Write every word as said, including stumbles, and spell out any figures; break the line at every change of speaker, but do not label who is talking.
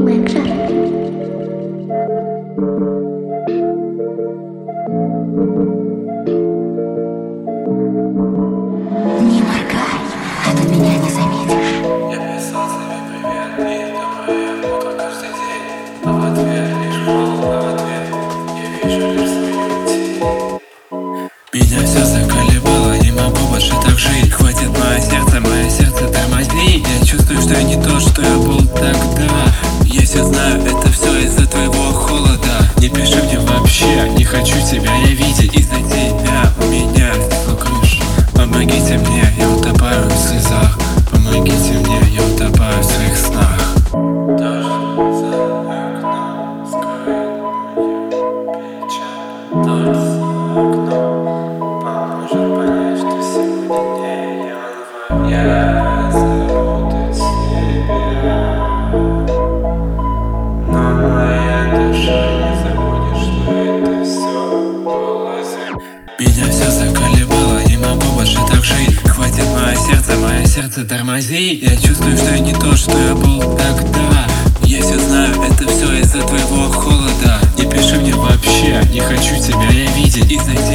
Мэг Жар. Не моргай, а то меня не заметишь.
Я писал тебе привет, и это мое утро каждый день. А в ответ лишь холод, а в ответ я вижу лишь свою тень. Меня все заколебало, не могу больше так жить. Хватит мое сердце, мое сердце тормози. Я чувствую, что я не то, что я был тогда. Я все знаю, это все из-за твоего холода. Не пиши мне вообще, не хочу тебя я видеть. Из-за тебя у меня снесло крышу. Помогите мне, я утопаю в слезах. Помогите мне, я утопаю в своих снах. Дождь за окном скроет мою печаль. Дождь за окном поможет понять, что сегодня не январь. Я забуду себя, но моя душа не забудет, что это все было зря. Меня все заколебало, не могу больше так жить. Хватит мое сердце, мое сердце тормози. Я чувствую, что я не то, что я был тогда. Я все знаю, это все из-за твоего холода. Не пиши мне вообще, не хочу тебя я видеть. Из-за